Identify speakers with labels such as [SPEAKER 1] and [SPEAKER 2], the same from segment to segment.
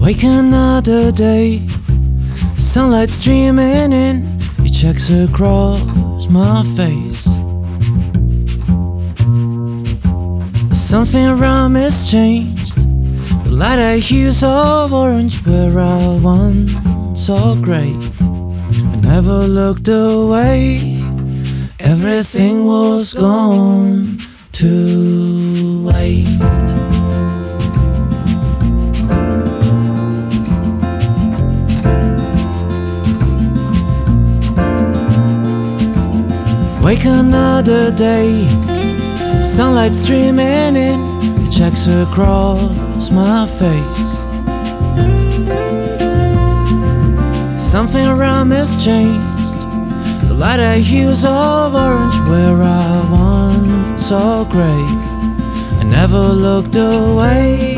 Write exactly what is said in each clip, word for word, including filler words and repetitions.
[SPEAKER 1] Wake another day, sunlight streaming in, it checks across my face. Something around me has changed. The light I hues of orange where I once saw grey. I never looked away, everything was gone to waste. Wake another day, sunlight streaming in, it checks across my face. Something around me has changed. The lighter hues of orange where I once saw grey. I never looked away,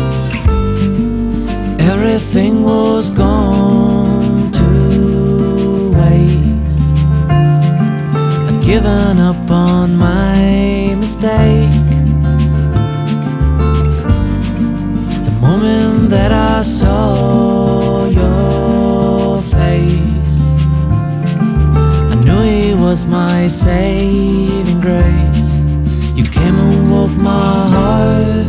[SPEAKER 1] everything was gone to waste. I'd given up on my mistake. The moment that I saw your face, I knew it was my saving grace. You came and woke my heart.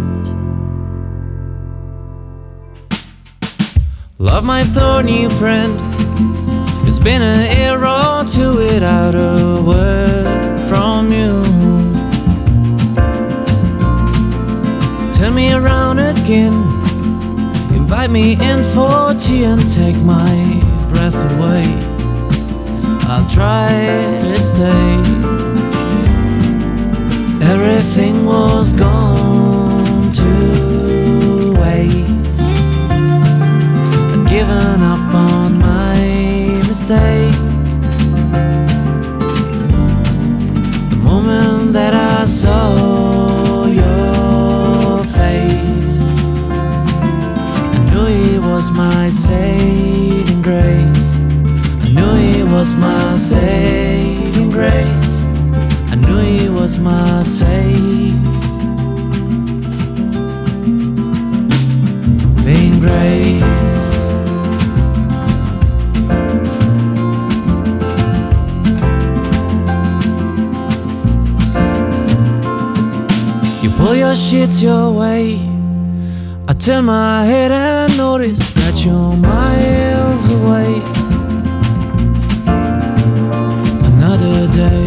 [SPEAKER 1] Love, my thorny friend, it's been an year or two without a word from you. Turn me around again, invite me in for tea and take my breath away. I'll try to stay. Everything was gone to waste. I'd given up on my mistake. The moment that I saw your face, I knew it was my saving grace. I knew it was my saving grace. I knew it was my saving grace. You pull your shit your way, I turn my head and notice that you're miles away. Another day,